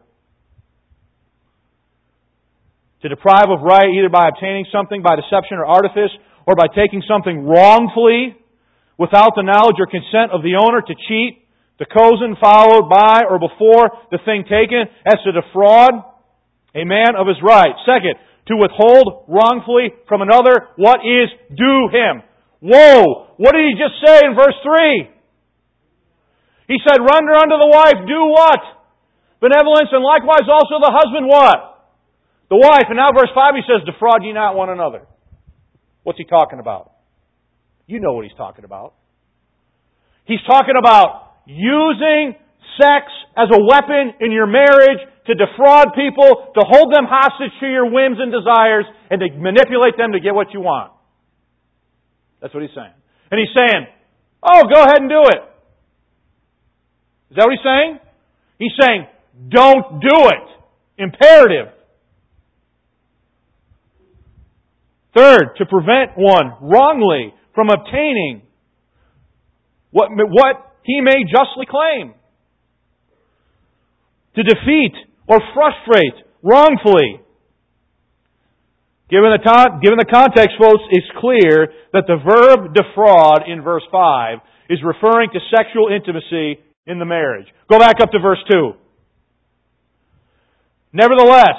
To deprive of right either by obtaining something by deception or artifice, or by taking something wrongfully without the knowledge or consent of the owner, to cheat, to cozen followed by or before the thing taken, as to defraud a man of his right. Second, to withhold wrongfully from another what is due him. Whoa! What did he just say in verse 3? He said, render unto the wife, do what? Benevolence, and likewise also the husband what? The wife. And now verse 5 he says, defraud ye not one another. What's he talking about? You know what he's talking about. He's talking about using sex as a weapon in your marriage to defraud people, to hold them hostage to your whims and desires, and to manipulate them to get what you want. That's what he's saying. And he's saying, go ahead and do it. Is that what he's saying? He's saying, don't do it. Imperative. Third, to prevent one wrongly from obtaining what he may justly claim. To defeat or frustrate wrongfully. Given the context, folks, it's clear that the verb defraud in verse 5 is referring to sexual intimacy in the marriage. Go back up to verse 2. Nevertheless,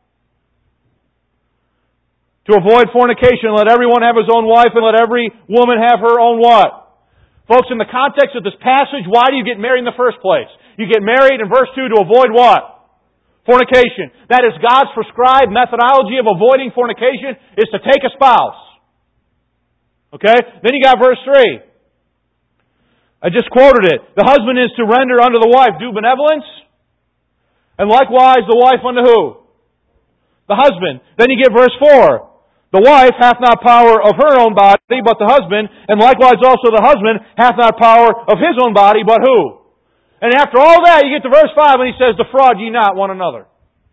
to avoid fornication, let everyone have his own wife, and let every woman have her own what? Folks, in the context of this passage, why do you get married in the first place? You get married in verse 2 to avoid what? Fornication. That is God's prescribed methodology of avoiding fornication, is to take a spouse. Okay? Then you got verse 3. I just quoted it. The husband is to render unto the wife due benevolence, and likewise the wife unto who? The husband. Then you get verse 4. The wife hath not power of her own body, but the husband, and likewise also the husband hath not power of his own body, but who? And after all that, you get to verse 5 and he says, defraud ye not one another.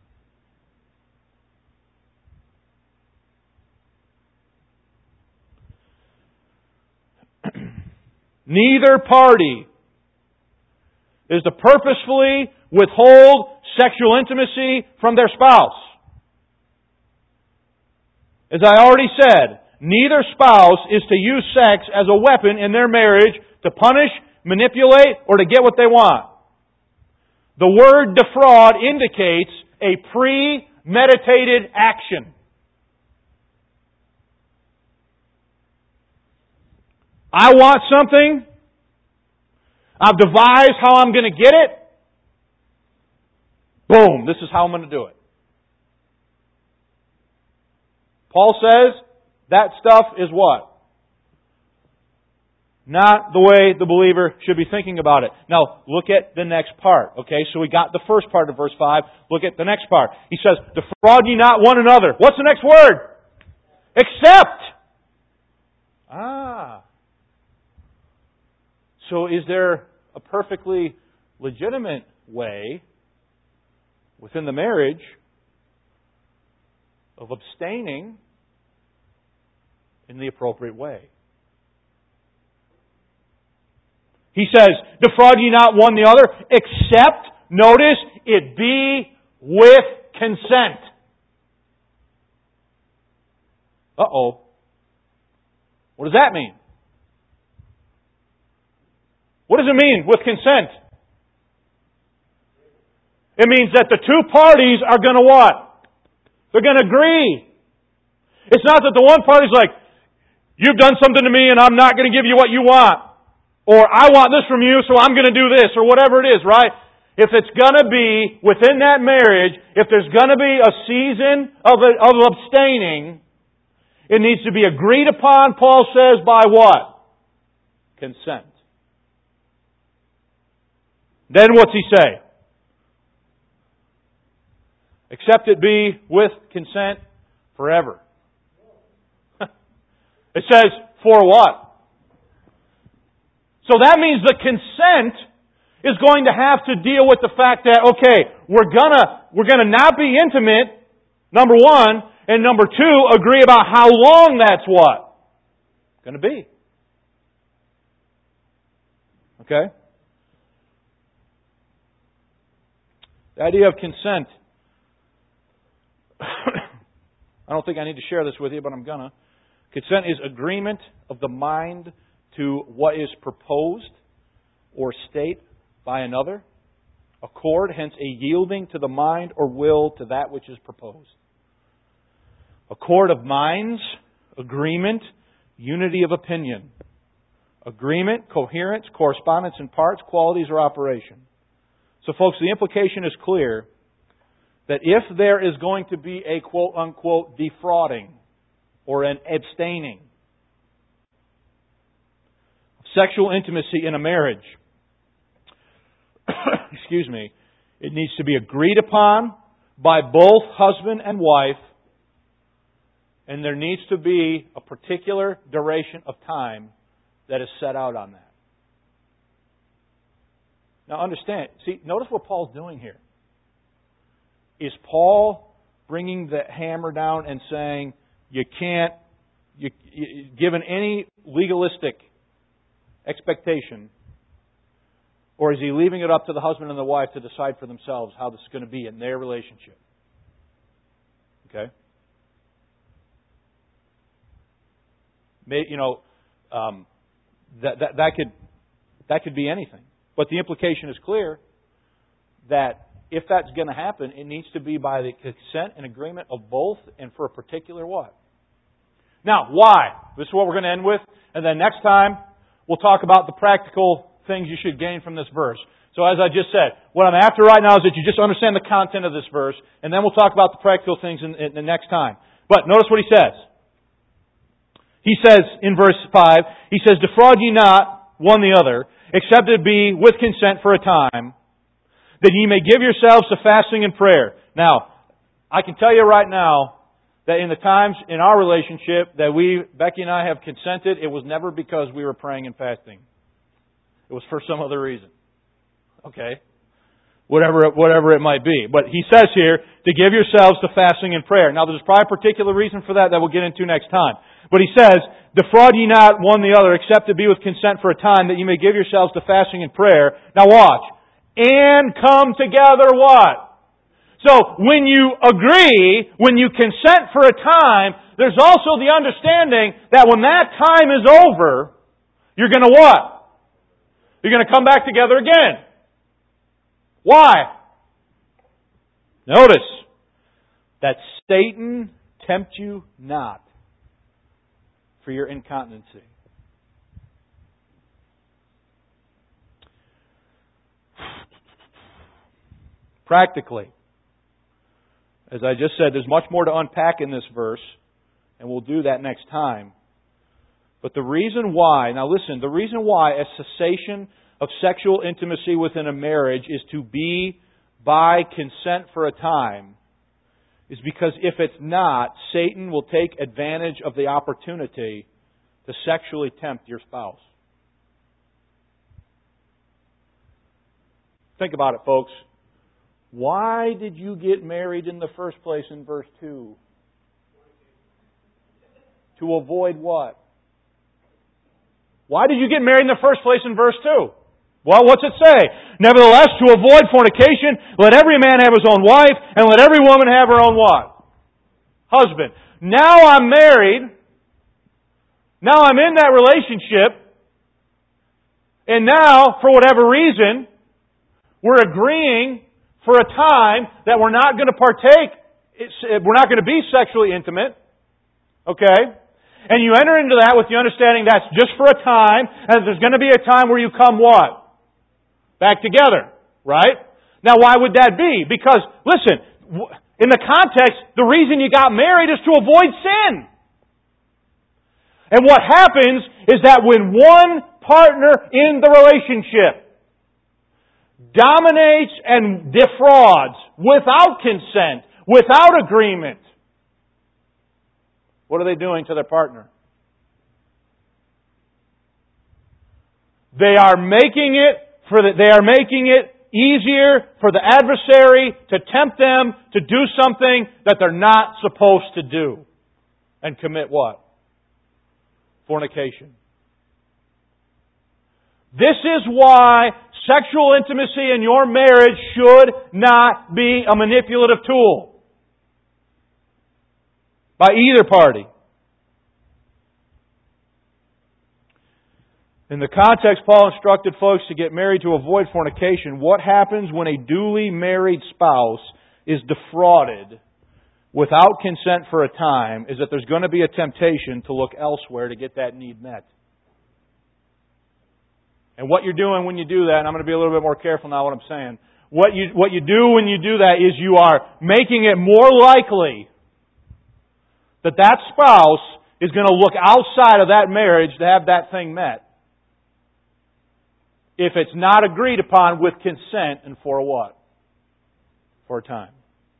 Neither party is to purposefully withhold sexual intimacy from their spouse. As I already said, neither spouse is to use sex as a weapon in their marriage to punish, manipulate, or to get what they want. The word defraud indicates a premeditated action. I want something. I've devised how I'm going to get it. Boom, this is how I'm going to do it. Paul says that stuff is what? Not the way the believer should be thinking about it. Now, look at the next part. Okay, so we got the first part of verse 5. Look at the next part. He says, defraud ye not one another. What's the next word? Except. So is there a perfectly legitimate way within the marriage of abstaining in the appropriate way? He says, defraud ye not one the other, except, notice, it be with consent. Uh-oh. What does that mean? What does it mean with consent? It means that the two parties are going to what? They're going to agree. It's not that the one party's like, you've done something to me and I'm not going to give you what you want. Or I want this from you so I'm going to do this. Or whatever it is, right? If it's going to be within that marriage, if there's going to be a season of abstaining, it needs to be agreed upon, Paul says, by what? Consent. Then what's he say? Except it be with consent forever. It says, for what? So that means the consent is going to have to deal with the fact that, okay, we're gonna not be intimate, number one, and number two, agree about how long that's what? Going to be. Okay? The idea of consent. I don't think I need to share this with you, but I'm gonna. Consent is agreement of the mind to what is proposed or state by another. Accord, hence a yielding to the mind or will to that which is proposed. Accord of minds, agreement, unity of opinion. Agreement, coherence, correspondence in parts, qualities, or operation. So folks, the implication is clear that if there is going to be a quote-unquote defrauding or an abstaining of sexual intimacy in a marriage, excuse me, it needs to be agreed upon by both husband and wife, and there needs to be a particular duration of time that is set out on that. Now understand, see, notice what Paul's doing here. Is Paul bringing the hammer down and saying, you can't, given any legalistic expectation, or is he leaving it up to the husband and the wife to decide for themselves how this is going to be in their relationship? Okay? That could be anything. But the implication is clear that if that's going to happen, it needs to be by the consent and agreement of both and for a particular what? Now, why? This is what we're going to end with. And then next time, we'll talk about the practical things you should gain from this verse. So as I just said, what I'm after right now is that you just understand the content of this verse, and then we'll talk about the practical things in the next time. But notice what he says. He says in verse 5, he says, defraud ye not one the other, except it be with consent for a time, that ye may give yourselves to fasting and prayer. Now, I can tell you right now that in the times in our relationship that Becky and I have consented, it was never because we were praying and fasting. It was for some other reason. Okay? Whatever it might be. But he says here, to give yourselves to fasting and prayer. Now, there's probably a particular reason for that we'll get into next time. But he says, defraud ye not one the other, except to be with consent for a time, that ye may give yourselves to fasting and prayer. Now watch. And come together what? So when you agree, when you consent for a time, there's also the understanding that when that time is over, you're going to what? You're going to come back together again. Why? Notice that Satan tempt you not for your incontinency. Practically, as I just said, there's much more to unpack in this verse, and we'll do that next time. But the reason why, now listen, the reason why a cessation of sexual intimacy within a marriage is to be by consent for a time is because if it's not, Satan will take advantage of the opportunity to sexually tempt your spouse. Think about it, folks. Why did you get married in the first place in verse 2? To avoid what? Why did you get married in the first place in verse 2? Well, what's it say? Nevertheless, to avoid fornication, let every man have his own wife, and let every woman have her own what? Husband. Now I'm married. Now I'm in that relationship. And now, for whatever reason, we're agreeing for a time that we're not going to partake, we're not going to be sexually intimate. Okay? And you enter into that with the understanding that's just for a time, and there's going to be a time where you come what? Back together. Right? Now why would that be? Because, listen, in the context, the reason you got married is to avoid sin. And what happens is that when one partner in the relationship dominates and defrauds without consent, without agreement, what are they doing to their partner? They are making it easier for the adversary to tempt them to do something that they're not supposed to do. And commit what? Fornication. This is why sexual intimacy in your marriage should not be a manipulative tool by either party. In the context, Paul instructed folks to get married to avoid fornication. What happens when a duly married spouse is defrauded without consent for a time is that there's going to be a temptation to look elsewhere to get that need met. And what you're doing when you do that, and I'm going to be a little bit more careful now what I'm saying. What you do when you do that is you are making it more likely that that spouse is going to look outside of that marriage to have that thing met. If it's not agreed upon with consent and for a what? For a time.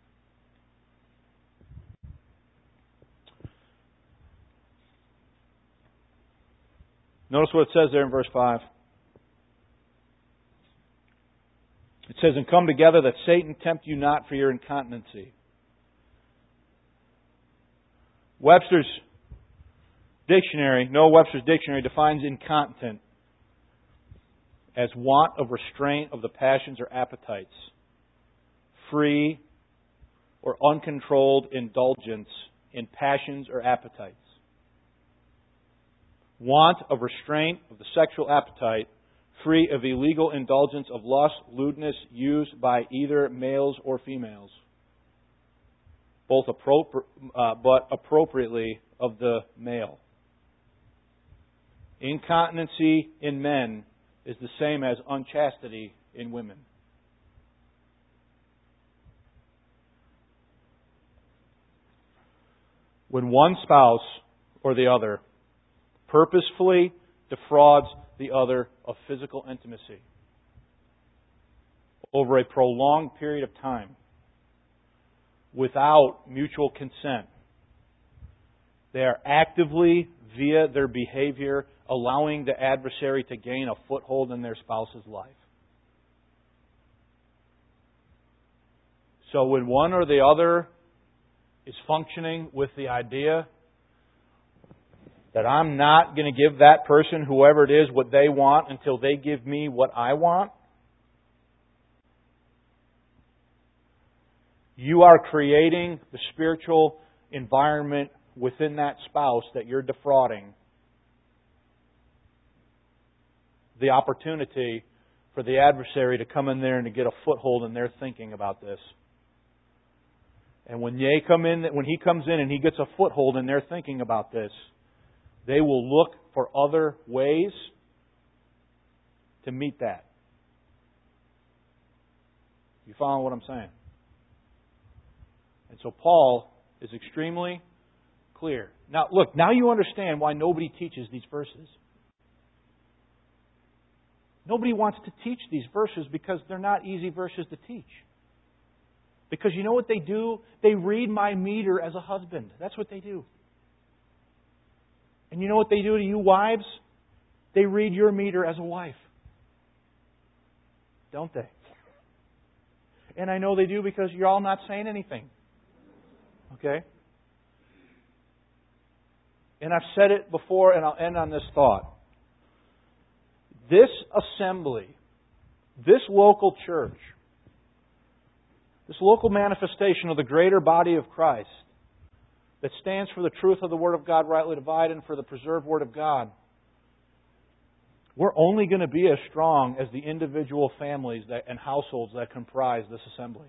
Notice what it says there in verse 5. It says, and come together that Satan tempt you not for your incontinency. Webster's dictionary defines incontinent as want of restraint of the passions or appetites, free or uncontrolled indulgence in passions or appetites. Want of restraint of the sexual appetite, free of illegal indulgence of lust, lewdness used by either males or females, but appropriately of the male. Incontinency in men is the same as unchastity in women. When one spouse or the other purposefully defrauds the other of physical intimacy over a prolonged period of time without mutual consent, they are actively, via their behavior, allowing the adversary to gain a foothold in their spouse's life. So when one or the other is functioning with the idea that I'm not going to give that person, whoever it is, what they want until they give me what I want, you are creating the spiritual environment within that spouse that you're defrauding the opportunity for the adversary to come in there and to get a foothold in their thinking about this. And when he comes in and he gets a foothold in their thinking about this, they will look for other ways to meet that. You follow what I'm saying? And so Paul is extremely clear. Now, look, now you understand why nobody teaches these verses. Nobody wants to teach these verses because they're not easy verses to teach. Because you know what they do? They read my meter as a husband. That's what they do. And you know what they do to you wives? They read your meter as a wife. Don't they? And I know they do because you're all not saying anything. Okay? And I've said it before, and I'll end on this thought. This assembly, this local church, this local manifestation of the greater body of Christ that stands for the truth of the Word of God rightly divided and for the preserved Word of God, we're only going to be as strong as the individual families and households that comprise this assembly.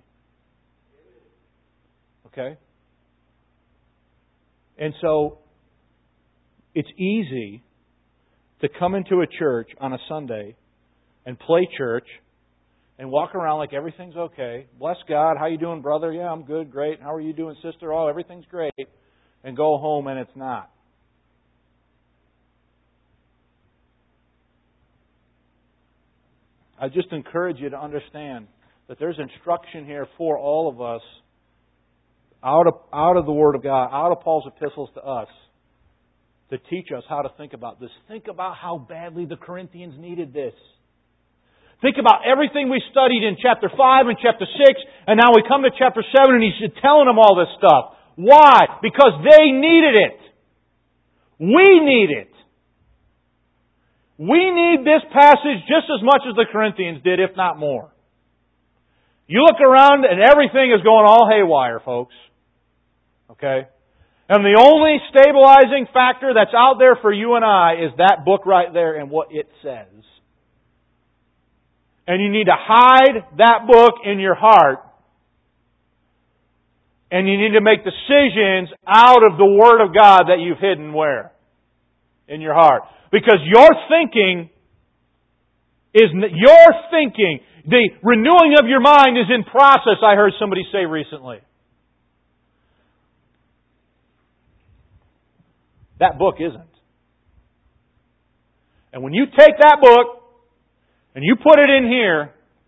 Okay? And so, it's easy to come into a church on a Sunday and play church and walk around like everything's okay. Bless God. How you doing, brother? Yeah, I'm good. Great. How are you doing, sister? Oh, everything's great. And go home and it's not. I just encourage you to understand that there's instruction here for all of us out of the Word of God, out of Paul's epistles to us, to teach us how to think about this. Think about how badly the Corinthians needed this. Think about everything we studied in chapter 5 and chapter 6, and now we come to chapter 7 and he's telling them all this stuff. Why? Because they needed it. We need it. We need this passage just as much as the Corinthians did, if not more. You look around and everything is going all haywire, folks. Okay? And the only stabilizing factor that's out there for you and I is that book right there and what it says. And you need to hide that book in your heart. And you need to make decisions out of the Word of God that you've hidden where? In your heart. Because your thinking, the renewing of your mind is in process, I heard somebody say recently. That book isn't. And when you take that book and you put it in here,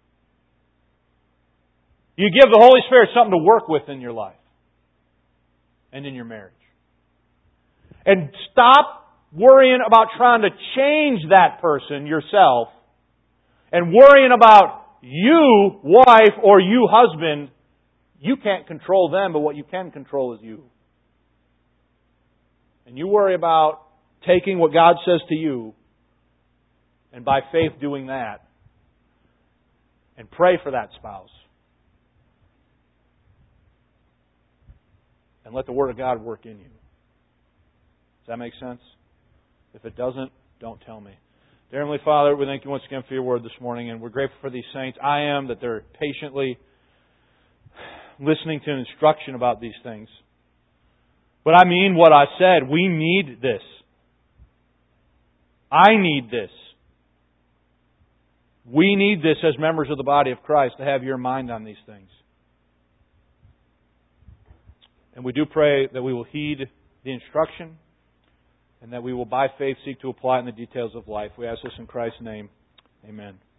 you give the Holy Spirit something to work with in your life and in your marriage. And stop worrying about trying to change that person yourself and worrying about you, wife, or you, husband. You can't control them, but what you can control is you. And you worry about taking what God says to you and by faith doing that. And pray for that spouse. And let the Word of God work in you. Does that make sense? If it doesn't, don't tell me. Dear Heavenly Father, we thank you once again for your Word this morning, and we're grateful for these saints. I am that they're patiently listening to instruction about these things. But I mean what I said. We need this. I need this. We need this as members of the body of Christ to have your mind on these things. And we do pray that we will heed the instruction and that we will by faith seek to apply it in the details of life. We ask this in Christ's name. Amen.